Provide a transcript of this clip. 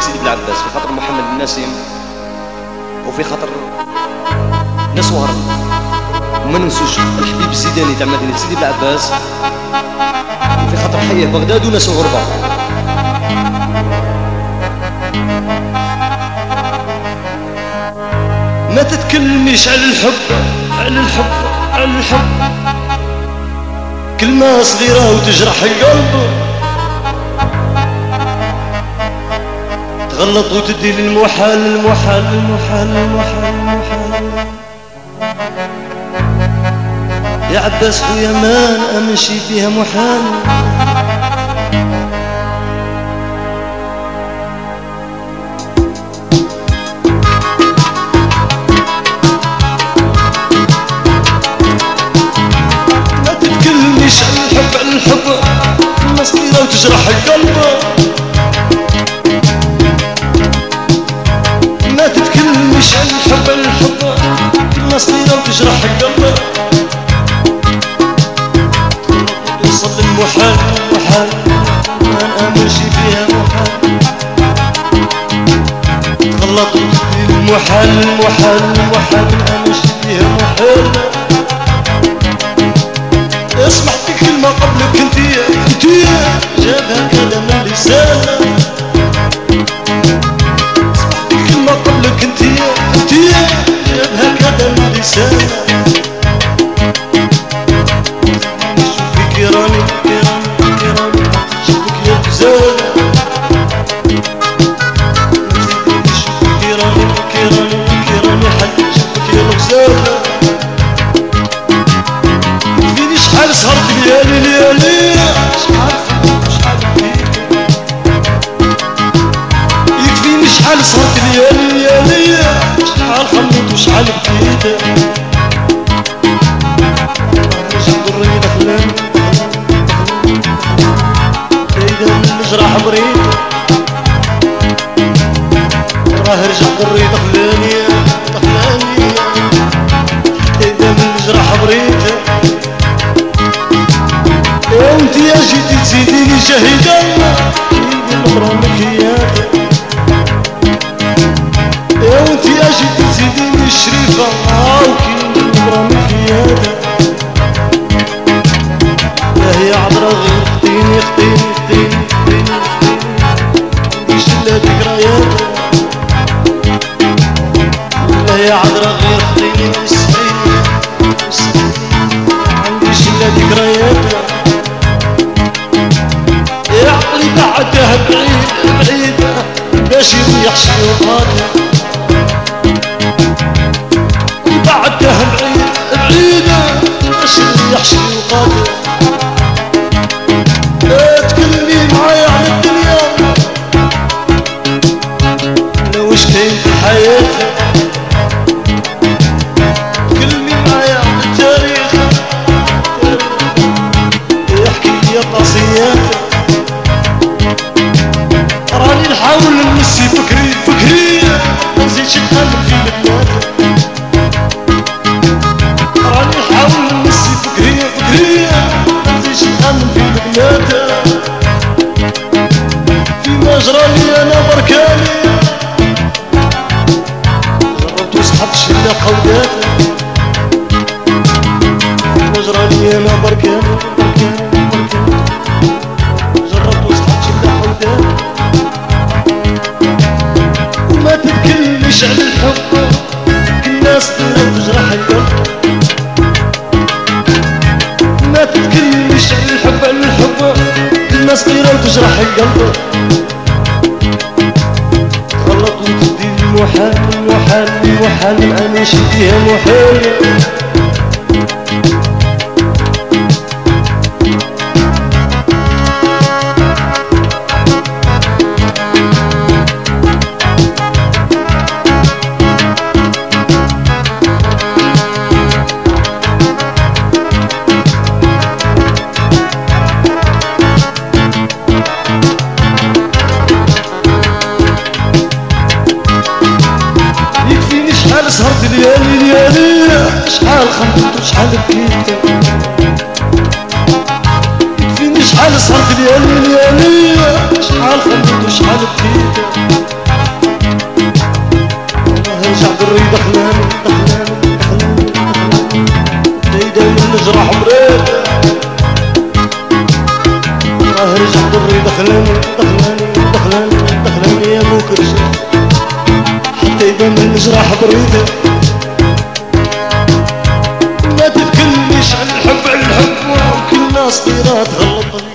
سيدي بالعباس، في خاطر محمد الناسم وفي خاطر ناس وهران، وما ننسوش الحبيب الزيداني تاع مدينة سيدي بالعباس، وفي خاطر حيه بغداد وناس الغربة. ما تتكلميش على الحب على الحب على الحب، كلمة صغيرة وتجرح القلب، تغلط وتدي للمحال المحال المحال المحال المحال. يا عباس خويا ما نأمنشي فيها محال، ما تتكلميش عن الحب عن الحب، كلمة صغيرة وتجرح القلب، ما تتكلميش عن الحب عن الحب، كلمة صغيرة وتجرح القلب، توصل للمحال محال ما نأمنش فيها محال، تغلط المحال المحال المحال ما نأمنش فيها محال. اسمع في كلمة قبلك انتيا جابها كذا من لسانك، اسمع في كلمة قبلك انتيا جابها كذا من لسانك. شوفي كيراني كيراني كيراني شوفك يا غزالة، شوفي كيراني كيراني كيراني حد شوفك يا غزالة. فيني شحال سهرت ليالي ليالي، شحال بكيت، يكفيني شحال سهرت ليالي ليالي، شحال خممت وشحال بكيت. قريت خلاني ايدا من الجراح بريد، راه رجع قريت خلاني ايدا من الجراح بريد. وانت يا جيتي تزيديني شهيدا كي نضربك اياك، وانت يا جيتي تزيديني الشريفة وكي نضربك اياك. هي عذرا غير خطيني خطيني خطيني خطيني خطيني مش إلا ذكريات، هي عذرا غير خطيني مسكيني مسكيني عنديش إلا ذكريات. يا عقلي بعدها بعيد بعيد باش يريح شي وقاتل، بعدها بعيد بعيد باش يريح شي وقاتل. تكلمي معايا على الدنيا لو اش كاين في حياتي، تكلمي معايا على التاريخ يحكي لي قصيات، راني نحاول نمسي فكري ما نزيدش نأمن في البنات، راني نحاول نمسي فكري ما نزيدش نأمن في البنات. فيما جرالي انا بركاني جربت وسحبت شلة قودات، فيما جرالي انا بركاني جربت وسحبت شلة قودات. وما تتكلمش على الحب الناس تجرح القلب، ما تتكلمش على الحب على الحب كلمة صغيرة وتجرح القلب، تغلط وتدي المحال المحال المحال ما نمشي فيها محال. سهرت ليالي ليالي شحال خممت وشحال بكيت، يكفيني شحال سهرت ليالي ليالي شحال خممت وشحال بكيت. دري دخلاني دخلاني دخلاني دايدا من الجراح مريض رجع دري دخلاني دخلاني دخلاني دخلاني يا موكرش حتى يبان من الجراح بريده ما تبكلنيش على الحب وكل ناس صغيرة تغلط